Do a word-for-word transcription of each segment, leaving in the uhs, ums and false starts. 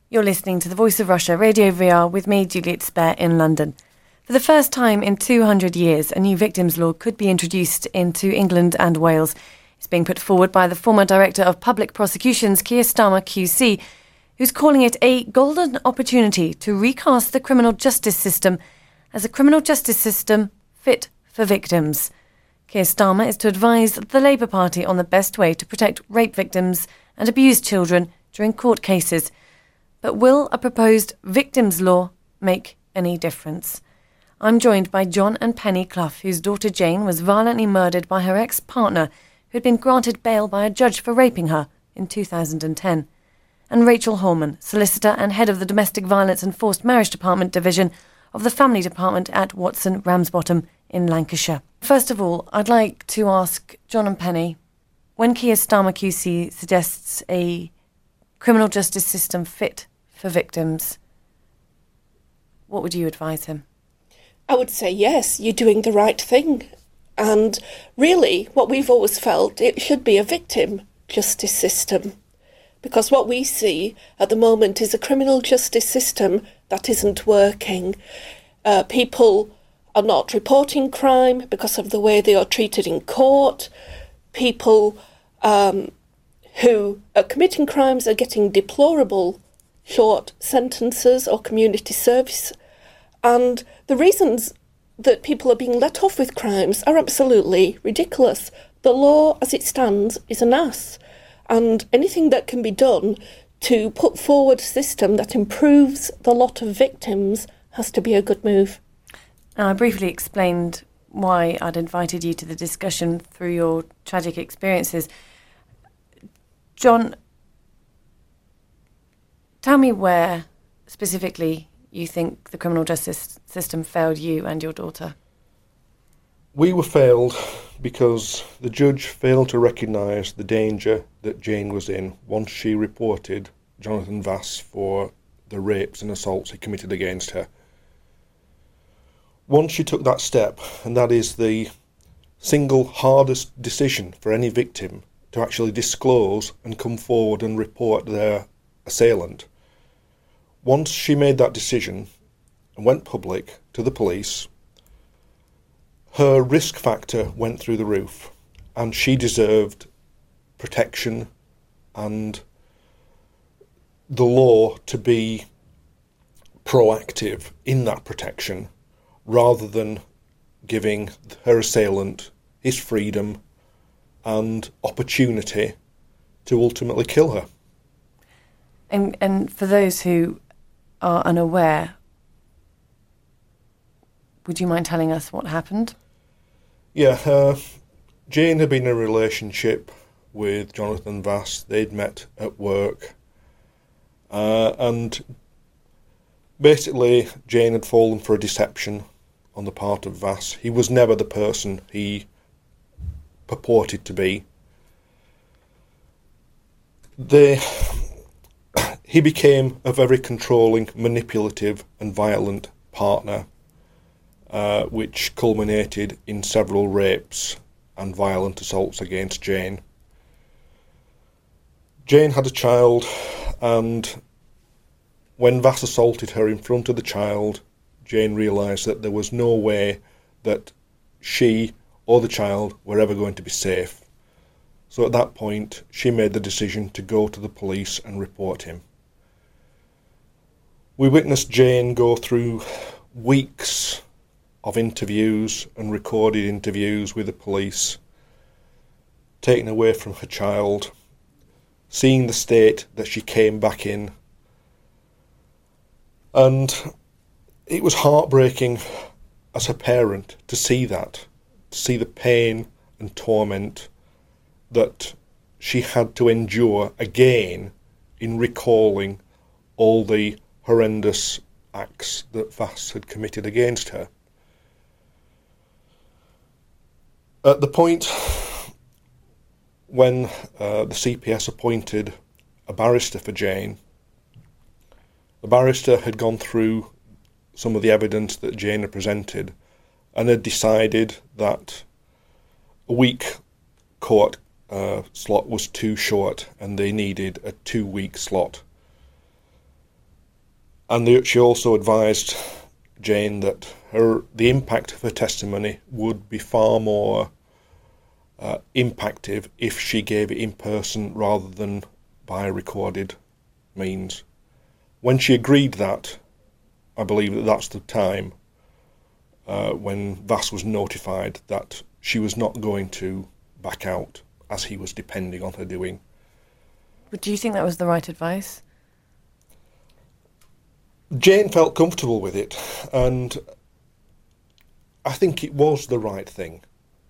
You're listening to the Voice of Russia, Radio V R, with me, Juliet Spare, in London. For the first time in two hundred years, a new victims' law could be introduced into England and Wales. It's being put forward by the former Director of Public Prosecutions, Keir Starmer Q C, who's calling it a golden opportunity to recast the criminal justice system as a criminal justice system fit for victims. Keir Starmer is to advise the Labour Party on the best way to protect rape victims and abused children during court cases. But will a proposed victims' law make any difference? I'm joined by John and Penny Clough, whose daughter Jane was violently murdered by her ex-partner, who had been granted bail by a judge for raping her in two thousand ten. And Rachel Holman, solicitor and head of the Domestic Violence and Forced Marriage Department Division of the Family Department at Watson Ramsbottom in Lancashire. First of all, I'd like to ask John and Penny, when Keir Starmer Q C suggests a criminal justice system fit for victims, what would you advise him? I would say, yes, you're doing the right thing. And really, what we've always felt, it should be a victim justice system. Because what we see at the moment is a criminal justice system that isn't working. Uh, people are not reporting crime because of the way they are treated in court. People um, who are committing crimes are getting deplorable short sentences or community service. And the reasons that people are being let off with crimes are absolutely ridiculous. The law as it stands is an ass. And anything that can be done to put forward a system that improves the lot of victims has to be a good move. Now, I briefly explained why I'd invited you to the discussion through your tragic experiences. John, tell me where specifically you think the criminal justice system failed you and your daughter. We were failed because the judge failed to recognise the danger that Jane was in once she reported Jonathan Vass for the rapes and assaults he committed against her. Once she took that step, and that is the single hardest decision for any victim, to actually disclose and come forward and report their assailant. Once she made that decision and went public to the police, her risk factor went through the roof, and she deserved protection and the law to be proactive in that protection rather than giving her assailant his freedom and opportunity to ultimately kill her. And, and for those who are unaware, would you mind telling us what happened? Yeah, uh, Jane had been in a relationship with Jonathan Vass. They'd met at work. Uh, and basically, Jane had fallen for a deception on the part of Vass. He was never the person he purported to be. They, he became a very controlling, manipulative and violent partner, uh, which culminated in several rapes and violent assaults against Jane. Jane had a child, and when Vass assaulted her in front of the child, Jane realised that there was no way that she or the child were ever going to be safe. So at that point, she made the decision to go to the police and report him. We witnessed Jane go through weeks of interviews and recorded interviews with the police, taken away from her child, seeing the state that she came back in. And it was heartbreaking as a parent to see that, to see the pain and torment that she had to endure again in recalling all the horrendous acts that Vass had committed against her. At the point when uh, the C P S appointed a barrister for Jane, the barrister had gone through some of the evidence that Jane had presented and had decided that a week court uh, slot was too short and they needed a two-week slot. And the, she also advised Jane that her the impact of her testimony would be far more uh, impactful if she gave it in person rather than by recorded means. When she agreed that, I believe that that's the time uh, when Vass was notified that she was not going to back out, as he was depending on her doing. But do you think that was the right advice? Jane felt comfortable with it, and I think it was the right thing.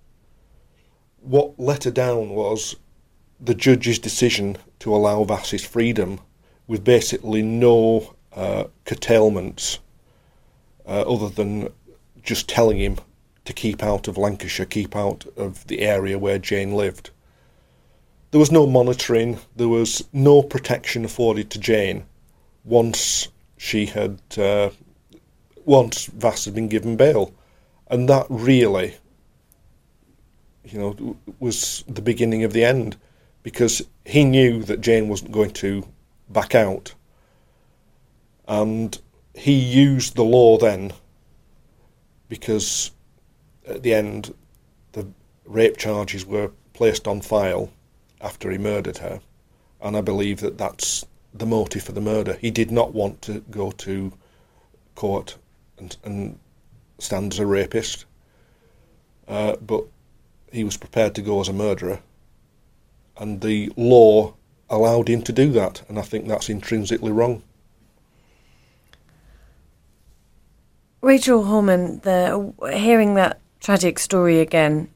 What let her down was the judge's decision to allow Vass's freedom with basically no uh, curtailments uh, other than just telling him to keep out of Lancashire, keep out of the area where Jane lived. There was no monitoring, there was no protection afforded to Jane once she had, uh, once Vass had been given bail. And that really, you know, was the beginning of the end, because he knew that Jane wasn't going to back out. And he used the law then, because at the end the rape charges were placed on file after he murdered her, and I believe that that's the motive for the murder. He did not want to go to court and, and stand as a rapist, uh, but he was prepared to go as a murderer, and the law allowed him to do that, and I think that's intrinsically wrong. Rachel Holman, the, hearing that tragic story again,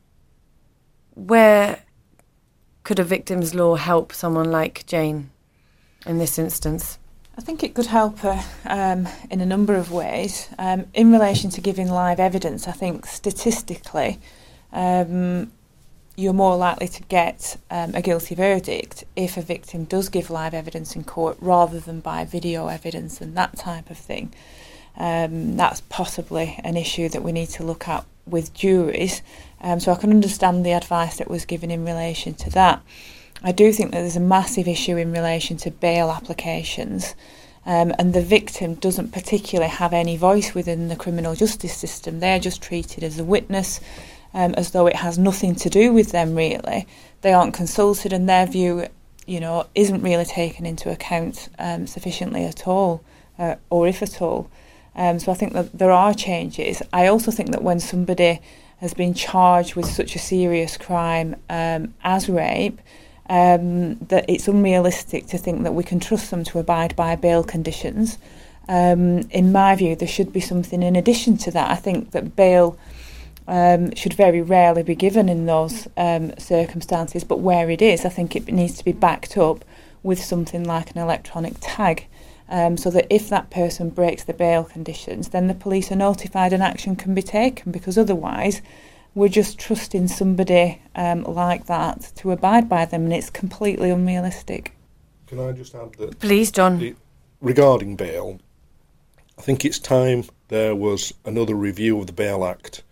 where could a victim's law help someone like Jane in this instance? I think it could help her um, in a number of ways. Um, in relation to giving live evidence, I think statistically um, you're more likely to get um, a guilty verdict if a victim does give live evidence in court rather than by video evidence and that type of thing. Um, that's possibly an issue that we need to look at with juries. Um, so I can understand the advice that was given in relation to that. I do think that there's a massive issue in relation to bail applications, um, and the victim doesn't particularly have any voice within the criminal justice system. They're just treated as a witness, um, as though it has nothing to do with them really. They aren't consulted, and their view, you know, isn't really taken into account um, sufficiently at all, uh, or if at all. Um, so I think that there are changes. I also think that when somebody has been charged with such a serious crime um, as rape, um, that it's unrealistic to think that we can trust them to abide by bail conditions. Um, in my view, there should be something in addition to that. I think that bail um, should very rarely be given in those um, circumstances, but where it is, I think it needs to be backed up with something like an electronic tag. Um, so that if that person breaks the bail conditions, then the police are notified and action can be taken, because otherwise we're just trusting somebody um, like that to abide by them, and it's completely unrealistic. Can I just add that? Please, John. The, regarding bail, I think it's time there was another review of the Bail Act,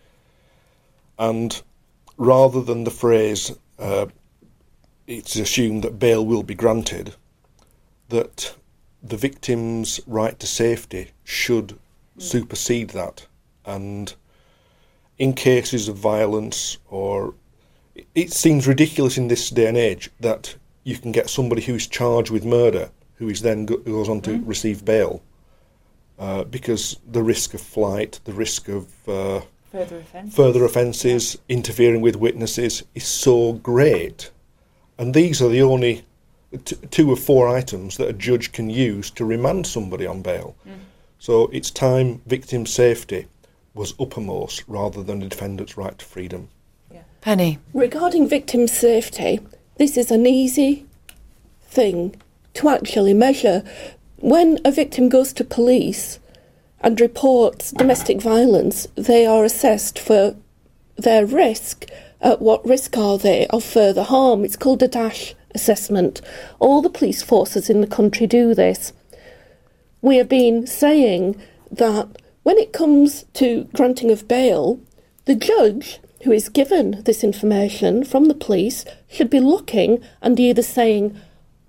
and rather than the phrase, uh, it's assumed that bail will be granted, that the victim's right to safety should supersede that. And in cases of violence, or it seems ridiculous in this day and age that you can get somebody who's charged with murder who is then go- goes on to mm. receive bail, uh, because the risk of flight, the risk of uh, further offences, further offences yeah. interfering with witnesses is so great. And these are the only T- two of four items that a judge can use to remand somebody on bail. Mm. So it's time victim safety was uppermost rather than the defendant's right to freedom. Yeah. Penny. Regarding victim safety, this is an easy thing to actually measure. When a victim goes to police and reports domestic violence, they are assessed for their risk. At what risk are they of further harm? It's called a DASH assessment. All the police forces in the country do this. We have been saying that when it comes to granting of bail, the judge who is given this information from the police should be looking and either saying,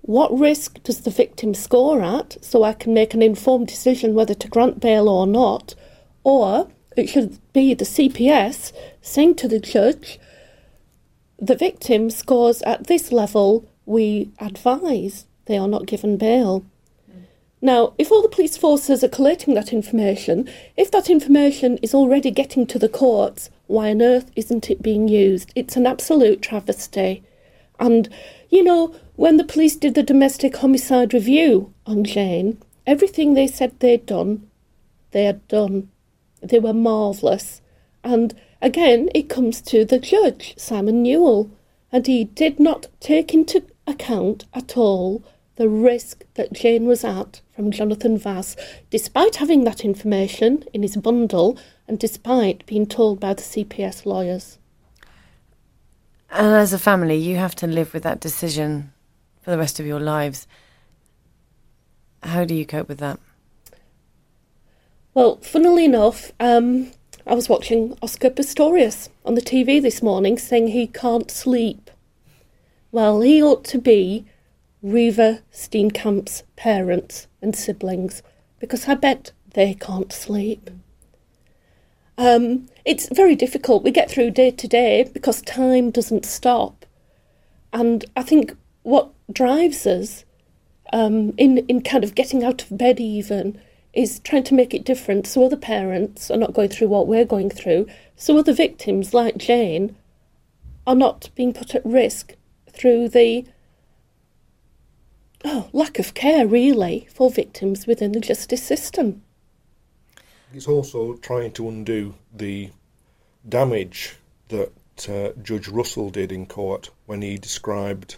what risk does the victim score at, so I can make an informed decision whether to grant bail or not, or it should be the C P S saying to the judge, the victim scores at this level, we advise they are not given bail. Mm. Now, if all the police forces are collating that information, if that information is already getting to the courts, why on earth isn't it being used? It's an absolute travesty. And, you know, when the police did the domestic homicide review on Jane, everything they said they'd done, they had done. They were marvellous. And again, it comes to the judge, Simon Newell, and he did not take into account at all the risk that Jane was at from Jonathan Vass, despite having that information in his bundle and despite being told by the C P S lawyers. And as a family, you have to live with that decision for the rest of your lives. How do you cope with that? Well, funnily enough, um, I was watching Oscar Pistorius on the T V this morning saying he can't sleep. Well, he ought to be Reva Steenkamp's parents and siblings, because I bet they can't sleep. Um, it's very difficult. We get through day to day because time doesn't stop. And I think what drives us um, in, in kind of getting out of bed even is trying to make it different so other parents are not going through what we're going through, so other victims like Jane are not being put at risk through the oh, lack of care, really, for victims within the justice system. It's also trying to undo the damage that uh, Judge Russell did in court when he described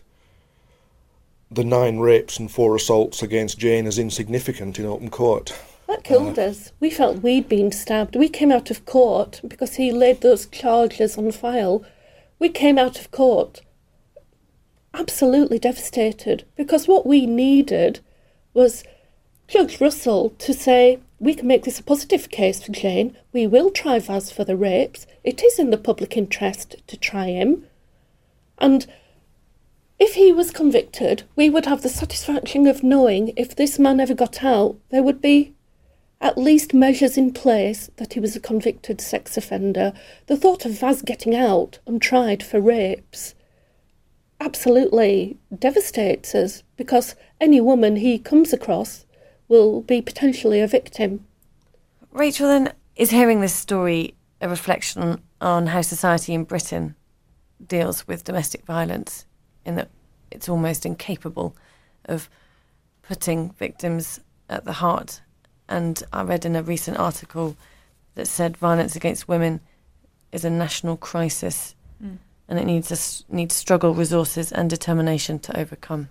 the nine rapes and four assaults against Jane as insignificant in open court. That killed uh, us. We felt we'd been stabbed. We came out of court because he laid those charges on file. We came out of court absolutely devastated, because what we needed was Judge Russell to say, we can make this a positive case for Jane. We will try Vaz for the rapes. It is in the public interest to try him. And if he was convicted, we would have the satisfaction of knowing if this man ever got out, there would be at least measures in place that he was a convicted sex offender. The thought of Vaz getting out untried for rapes absolutely devastates us, because any woman he comes across will be potentially a victim. Rachel, then, is hearing this story a reflection on, on how society in Britain deals with domestic violence, in that it's almost incapable of putting victims at the heart? And I read in a recent article that said violence against women is a national crisis, mm. and it needs a, needs struggle, resources and determination to overcome.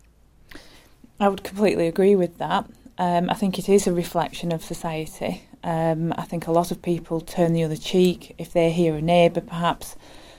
I would completely agree with that. Um, I think it is a reflection of society. Um, I think a lot of people turn the other cheek if they hear a neighbour perhaps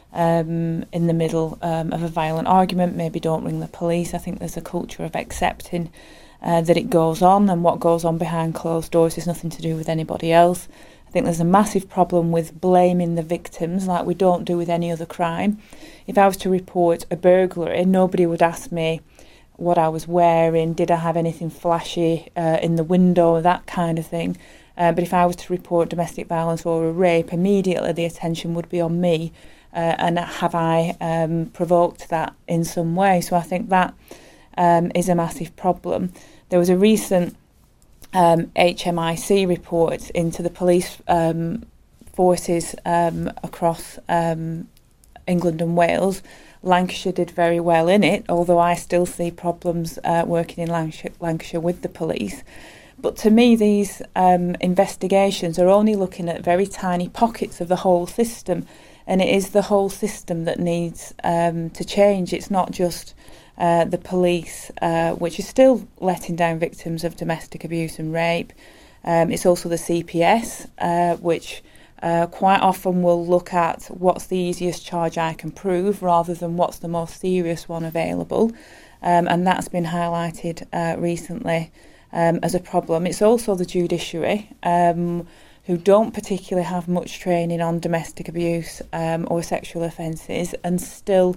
um, in the middle um, of a violent argument, maybe don't ring the police. I think there's a culture of accepting uh, that it goes on, and what goes on behind closed doors is nothing to do with anybody else. I think there's a massive problem with blaming the victims like we don't do with any other crime. If I was to report a burglary, nobody would ask me what I was wearing, did I have anything flashy uh, in the window, that kind of thing. Uh, but if I was to report domestic violence or a rape, immediately the attention would be on me, uh, and have I um, provoked that in some way. So I think that um, is a massive problem. There was a recent um, H M I C report into the police um, forces um, across um, England and Wales. Lancashire did very well in it, although I still see problems uh, working in Lancashire, Lancashire with the police. But to me, these um, investigations are only looking at very tiny pockets of the whole system, and it is the whole system that needs um, to change. It's not just uh, the police, uh, which is still letting down victims of domestic abuse and rape. Um, it's also the C P S, uh, which Uh, quite often we'll look at what's the easiest charge I can prove rather than what's the most serious one available. Um, and that's been highlighted uh, recently um, as a problem. It's also the judiciary, um, who don't particularly have much training on domestic abuse um, or sexual offences, and still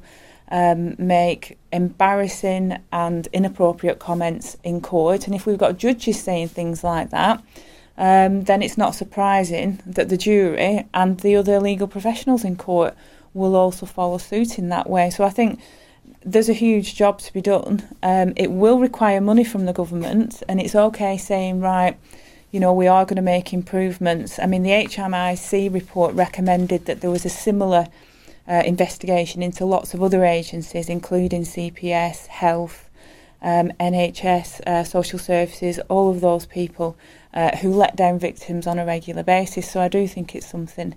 um, make embarrassing and inappropriate comments in court. And if we've got judges saying things like that, um, then it's not surprising that the jury and the other legal professionals in court will also follow suit in that way. So I think there's a huge job to be done. Um, it will require money from the government, and it's okay saying, right, you know, we are going to make improvements. I mean, the H M I C report recommended that there was a similar uh, investigation into lots of other agencies, including C P S, Health, um, N H S, uh, Social Services, all of those people uh, who let down victims on a regular basis. So I do think it's something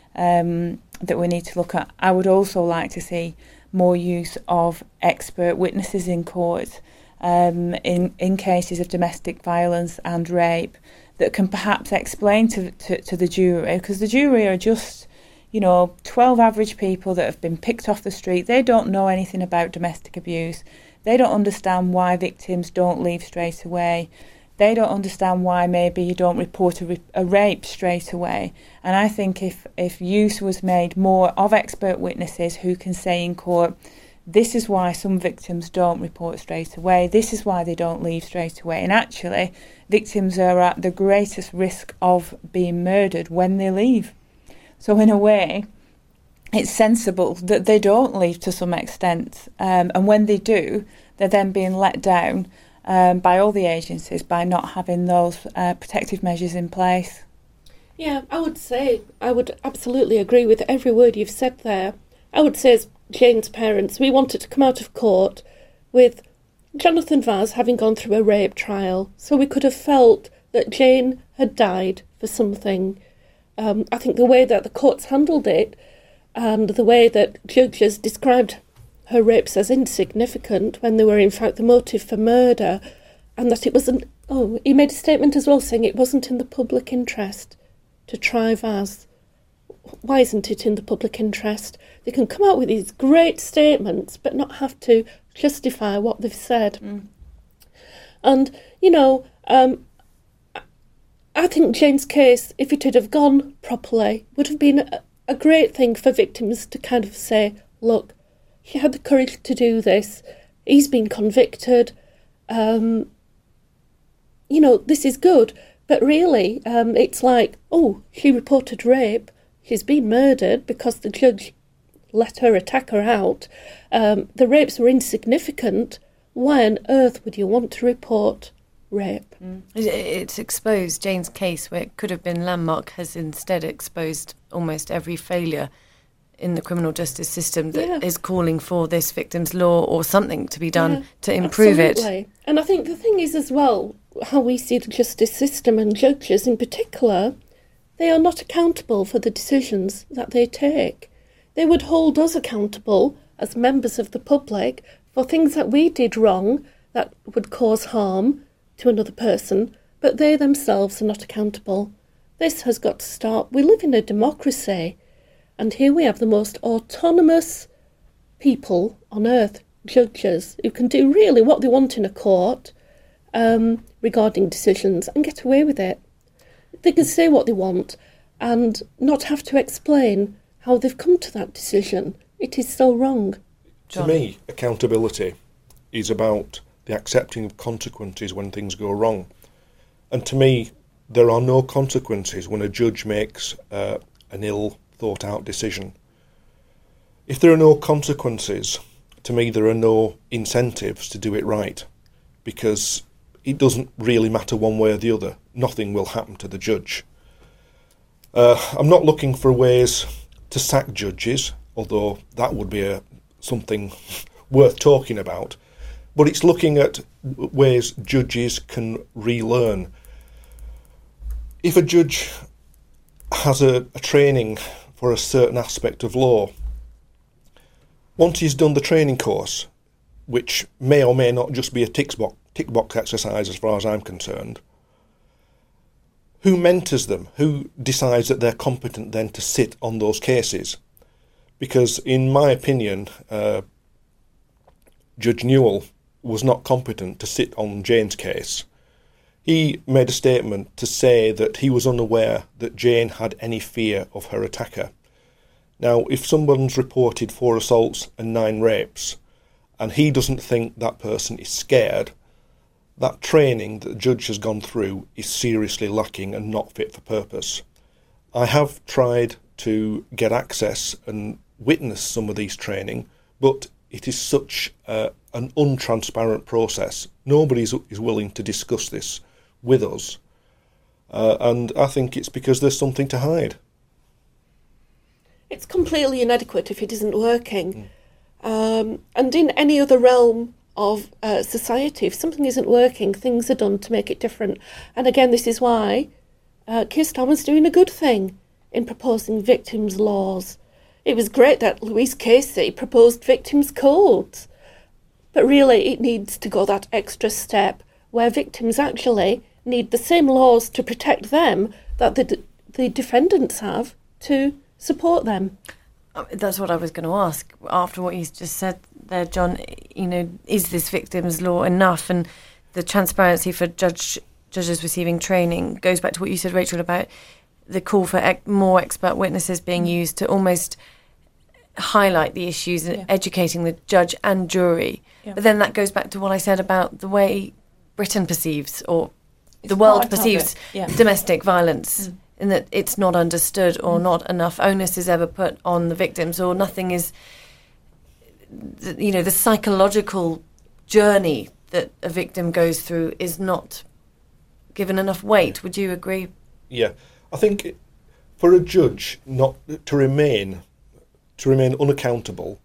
um, that we need to look at. I would also like to see more use of expert witnesses in court um, in, in cases of domestic violence and rape that can perhaps explain to, to, to the jury, because the jury are just, you know, twelve average people that have been picked off the street. They don't know anything about domestic abuse. They don't understand why victims don't leave straight away. They don't understand why maybe you don't report a, a rape straight away. And I think if, if use was made more of expert witnesses who can say in court, this is why some victims don't report straight away, this is why they don't leave straight away. And actually, victims are at the greatest risk of being murdered when they leave. So in a way, it's sensible that they don't leave to some extent. Um, and when they do, they're then being let down um, by all the agencies by not having those uh, protective measures in place. Yeah, I would say, I would absolutely agree with every word you've said there. I would say as Jane's parents, we wanted to come out of court with Jonathan Vaz having gone through a rape trial, so we could have felt that Jane had died for something. Um, I think the way that the courts handled it and the way that judges described her rapes as insignificant when they were in fact the motive for murder, and that it wasn't, oh, he made a statement as well saying it wasn't in the public interest to try Vaz. Why isn't it in the public interest? They can come out with these great statements but not have to justify what they've said. Mm. And, you know, um, I think Jane's case, if it had have gone properly, would have been a, a great thing for victims to kind of say, look, she had the courage to do this, he's been convicted, um, you know, this is good. But really, um, it's like, oh, she reported rape, she's been murdered because the judge let her attack her out. Um, the rapes were insignificant. Why on earth would you want to report rape? Mm. It's exposed Jane's case, where it could have been landmark, has instead exposed almost every failure in the criminal justice system that yeah. is calling for this victim's law or something to be done yeah, to improve absolutely. it. And I think the thing is as well, how we see the justice system and judges in particular, they are not accountable for the decisions that they take. They would hold us accountable as members of the public for things that we did wrong that would cause harm to another person, but they themselves are not accountable. This has got to stop. We live in a democracy, and here we have the most autonomous people on earth, judges, who can do really what they want in a court um, regarding decisions and get away with it. They can say what they want and not have to explain how they've come to that decision. It is so wrong. To me, accountability is about the accepting of consequences when things go wrong. And to me, there are no consequences when a judge makes uh, an ill thought out decision. If there are no consequences, to me there are no incentives to do it right, because it doesn't really matter one way or the other. Nothing will happen to the judge. Uh, I'm not looking for ways to sack judges, although that would be a, something worth talking about, but it's looking at ways judges can relearn. If a judge has a, a training for a certain aspect of law, once he's done the training course, which may or may not just be a tick box, tick box exercise as far as I'm concerned, who mentors them? Who decides that they're competent then to sit on those cases? Because in my opinion, uh, Judge Newell was not competent to sit on Jane's case. He made a statement to say that he was unaware that Jane had any fear of her attacker. Now, if someone's reported four assaults and nine rapes, and he doesn't think that person is scared, that training that the judge has gone through is seriously lacking and not fit for purpose. I have tried to get access and witness some of these training, but it is such uh, an untransparent process. Nobody is willing to discuss this with us, uh, and I think it's because there's something to hide. It's completely inadequate if it isn't working. Mm. Um, and in any other realm of uh, society, if something isn't working, things are done to make it different. And again, this is why uh, Keir Starmer's doing a good thing in proposing victims' laws. It was great that Louise Casey proposed victims' codes. But really, it needs to go that extra step where victims actually need the same laws to protect them that the, d- the defendants have to support them. That's what I was going to ask. After what you just said there, John, you know, is this victims' law enough? And the transparency for judge judges receiving training goes back to what you said, Rachel, about the call for ec- more expert witnesses being used to almost highlight the issues and yeah. educating the judge and jury. Yeah. But then that goes back to what I said about the way Britain perceives, or it's the world perceives, yeah. domestic violence. Mm. In that it's not understood, or not enough onus is ever put on the victims, or nothing is, you know, the psychological journey that a victim goes through is not given enough weight. Would you agree? Yeah, I think for a judge not to remain to remain unaccountable,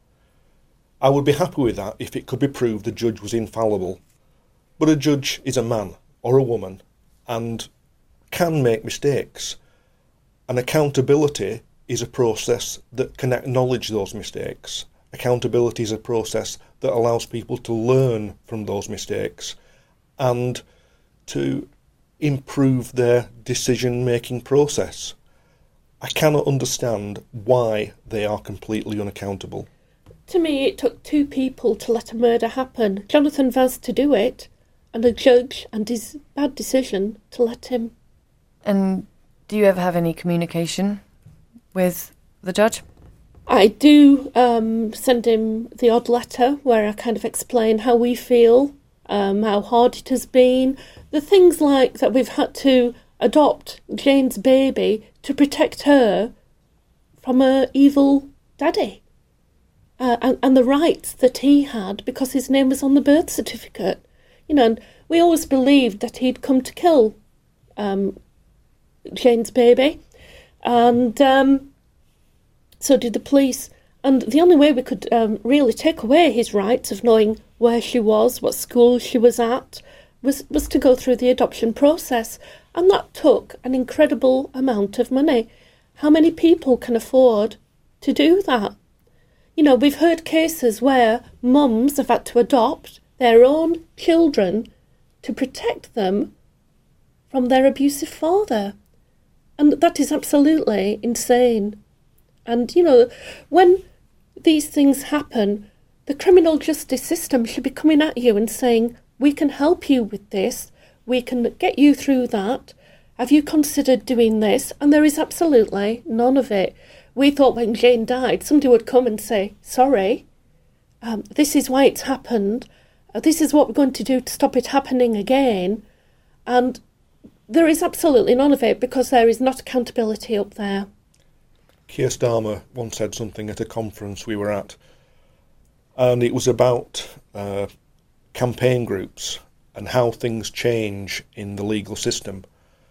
I would be happy with that if it could be proved the judge was infallible. But a judge is a man or a woman and can make mistakes. And accountability is a process that can acknowledge those mistakes. Accountability is a process that allows people to learn from those mistakes and to improve their decision-making process. I cannot understand why they are completely unaccountable. To me, it took two people to let a murder happen. Jonathan Vaz to do it, and a judge and his bad decision to let him. And do you ever have any communication with the judge? I do um, send him the odd letter where I kind of explain how we feel, um, how hard it has been, the things like that we've had to adopt Jane's baby to protect her from her evil daddy, uh, and, and the rights that he had because his name was on the birth certificate. You know, and we always believed that he'd come to kill um Jane's baby, and um, so did the police. And the only way we could um, really take away his rights of knowing where she was, what school she was at, was, was to go through the adoption process. And that took an incredible amount of money. How many people can afford to do that? You know, we've heard cases where mums have had to adopt their own children to protect them from their abusive father. And that is absolutely insane. And, you know, when these things happen, the criminal justice system should be coming at you and saying, we can help you with this, we can get you through that. Have you considered doing this? And there is absolutely none of it. We thought when Jane died, somebody would come and say, sorry, um, this is why it's happened. Uh, this is what we're going to do to stop it happening again. And there is absolutely none of it because there is not accountability up there. Keir Starmer once said something at a conference we were at, and it was about uh, campaign groups and how things change in the legal system.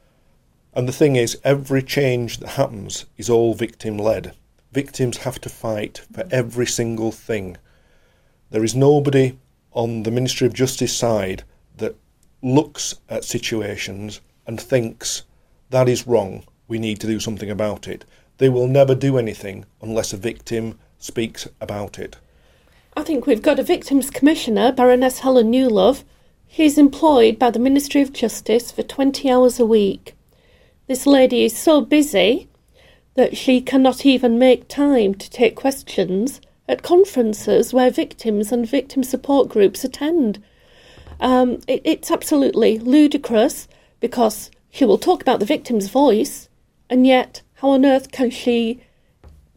And the thing is, every change that happens is all victim-led. Victims have to fight for every single thing. There is nobody on the Ministry of Justice side that looks at situations and thinks, that is wrong, we need to do something about it. They will never do anything unless a victim speaks about it. I think we've got a Victims Commissioner, Baroness Helen Newlove. She's employed by the Ministry of Justice for twenty hours a week. This lady is so busy that she cannot even make time to take questions at conferences where victims and victim support groups attend. Um, it, it's absolutely ludicrous because she will talk about the victim's voice, and yet how on earth can she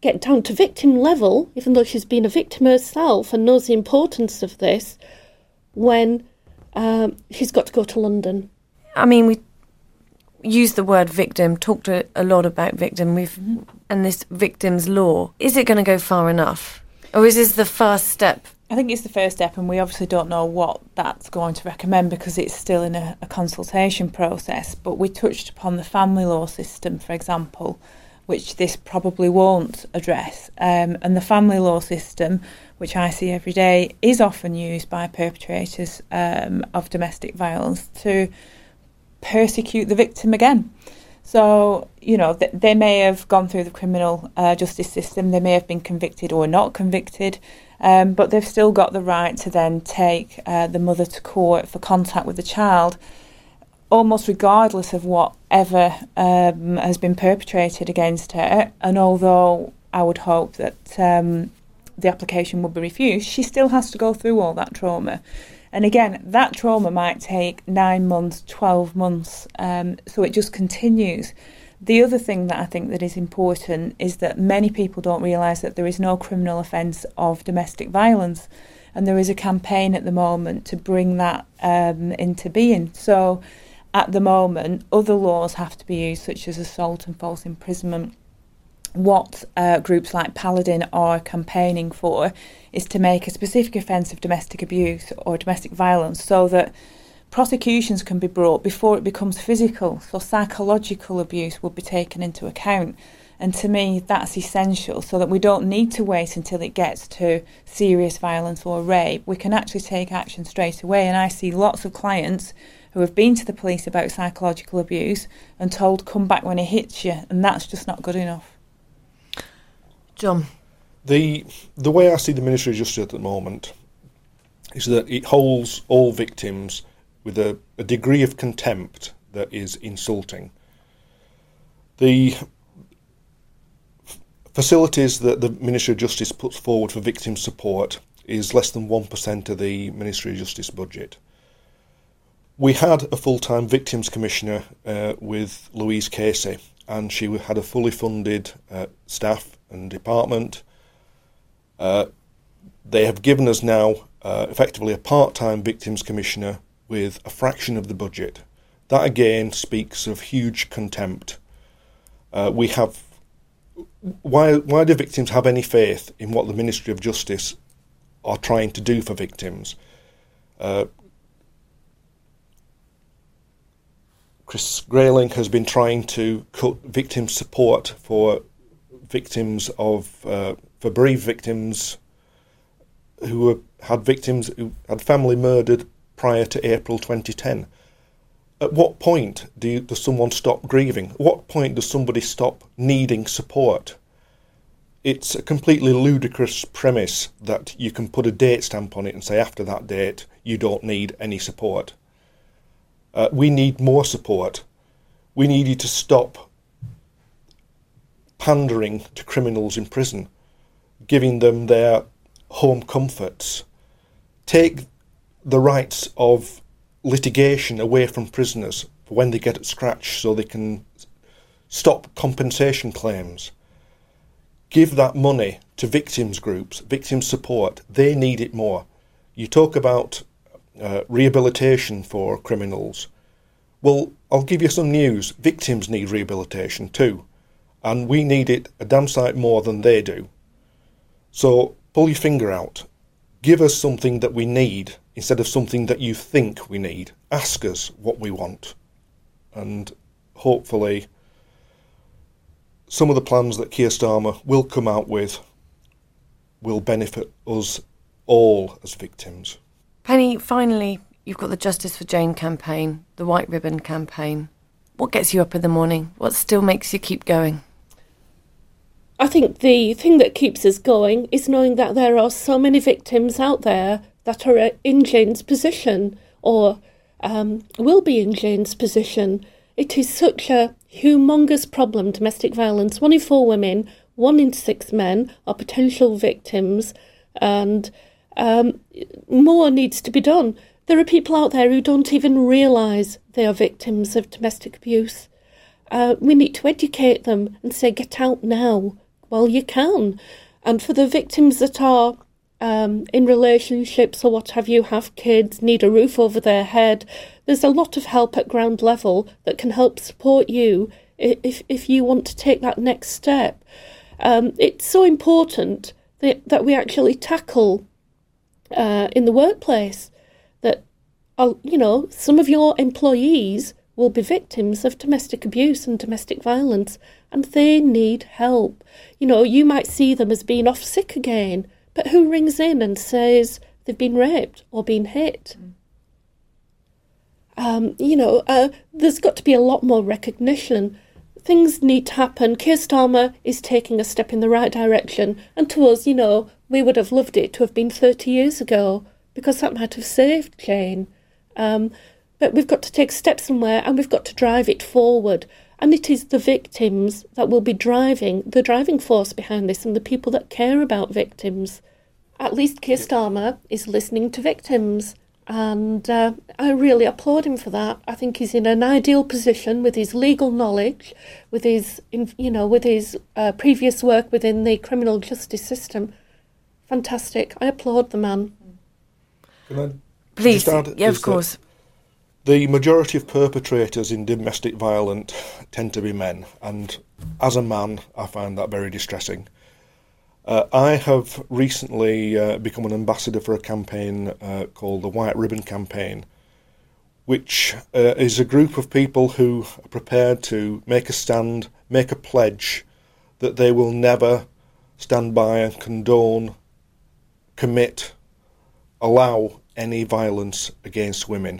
get down to victim level, even though she's been a victim herself and knows the importance of this, when um, she's got to go to London. I mean, we use the word victim, talked a, a lot about victim, we've mm-hmm. and this victim's law. Is it going to go far enough? Or is this the first step? I think it's the first step, and we obviously don't know what that's going to recommend because it's still in a, a consultation process. But we touched upon the family law system, for example, which this probably won't address. Um, and the family law system, which I see every day, is often used by perpetrators um, of domestic violence to persecute the victim again. So, you know, th- they may have gone through the criminal uh, justice system, they may have been convicted or not convicted, um, but they've still got the right to then take uh, the mother to court for contact with the child, almost regardless of whatever um, has been perpetrated against her. And although I would hope that um, the application would be refused, she still has to go through all that trauma. And again, that trauma might take nine months, twelve months, um, so it just continues. The other thing that I think that is important is that many people don't realise that there is no criminal offence of domestic violence, and there is a campaign at the moment to bring that um, into being. So at the moment, other laws have to be used, such as assault and false imprisonment. What uh, groups like Paladin are campaigning for is to make a specific offence of domestic abuse or domestic violence so that prosecutions can be brought before it becomes physical. So psychological abuse will be taken into account. And to me, that's essential so that we don't need to wait until it gets to serious violence or rape. We can actually take action straight away. And I see lots of clients who have been to the police about psychological abuse and told, come back when it hits you. And that's just not good enough. John? The the way I see the Ministry of Justice at the moment is that it holds all victims with a, a degree of contempt that is insulting. The f- facilities that the Ministry of Justice puts forward for victim support is less than one percent of the Ministry of Justice budget. We had a full-time Victims Commissioner uh, with Louise Casey, and she had a fully funded uh, staff and department. Uh, they have given us now uh, effectively a part-time Victims Commissioner with a fraction of the budget. That again speaks of huge contempt. Uh, we have why why do victims have any faith in what the Ministry of Justice are trying to do for victims? Uh, Chris Grayling has been trying to cut victim support for victims of uh, for bereaved victims who were, had victims who had family murdered prior to April twenty ten. At what point do you, does someone stop grieving? At what point does somebody stop needing support? It's a completely ludicrous premise that you can put a date stamp on it and say after that date you don't need any support. Uh, we need more support. We need you to stop pandering to criminals in prison, giving them their home comforts. Take the rights of litigation away from prisoners for when they get at scratch so they can stop compensation claims. Give that money to victims groups, victim support. They need it more. You talk about uh, rehabilitation for criminals. Well, I'll give you some news. Victims need rehabilitation too. And we need it a damn sight more than they do. So pull your finger out. Give us something that we need instead of something that you think we need. Ask us what we want. And hopefully some of the plans that Keir Starmer will come out with will benefit us all as victims. Penny, finally, you've got the Justice for Jane campaign, the White Ribbon campaign. What gets you up in the morning? What still makes you keep going? I think the thing that keeps us going is knowing that there are so many victims out there that are in Jane's position or um, will be in Jane's position. It is such a humongous problem, domestic violence. One in four women, one in six men are potential victims, and um, more needs to be done. There are people out there who don't even realise they are victims of domestic abuse. Uh, we need to educate them and say, get out now. Well, you can. And for the victims that are um, in relationships or what have you, have kids, need a roof over their head, there's a lot of help at ground level that can help support you if, if you want to take that next step. Um, it's so important that, that we actually tackle uh, in the workplace that, uh, you know, some of your employees will be victims of domestic abuse and domestic violence, and they need help. You know, you might see them as being off sick again, but who rings in and says they've been raped or been hit? Mm. Um, you know, uh, there's got to be a lot more recognition. Things need to happen. Keir Starmer is taking a step in the right direction, and to us, you know, we would have loved it to have been thirty years ago, because that might have saved Jane. Um, But we've got to take steps somewhere, and we've got to drive it forward. And it is the victims that will be driving, the driving force behind this, and the people that care about victims. At least Keir Starmer is listening to victims, and uh, I really applaud him for that. I think he's in an ideal position with his legal knowledge, with his, you know, with his uh, previous work within the criminal justice system. Fantastic. I applaud the man. Can I Please, just add, yeah, of course. The majority of perpetrators in domestic violence tend to be men, and as a man, I find that very distressing. Uh, I have recently uh, become an ambassador for a campaign uh, called the White Ribbon Campaign, which uh, is a group of people who are prepared to make a stand, make a pledge that they will never stand by and condone, commit, allow any violence against women.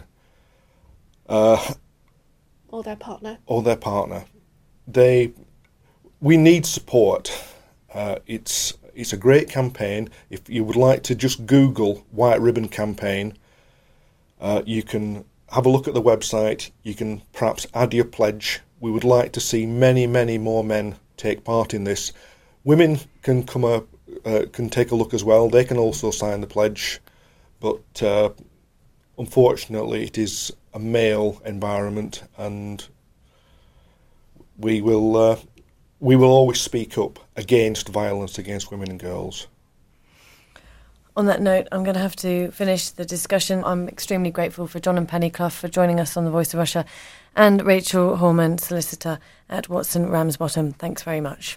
Uh, or their partner. Or their partner. They, we need support. Uh, it's it's a great campaign. If you would like to just Google White Ribbon Campaign, uh, you can have a look at the website. You can perhaps add your pledge. We would like to see many, many more men take part in this. Women can come up, uh, can take a look as well. They can also sign the pledge, but uh, unfortunately, it is a male environment, and we will uh, we will always speak up against violence against women and girls. On that note, I'm going to have to finish the discussion. I'm extremely grateful for John and Penny Clough for joining us on The Voice of Russia, and Rachel Horman, solicitor at Watson Ramsbottom. Thanks very much.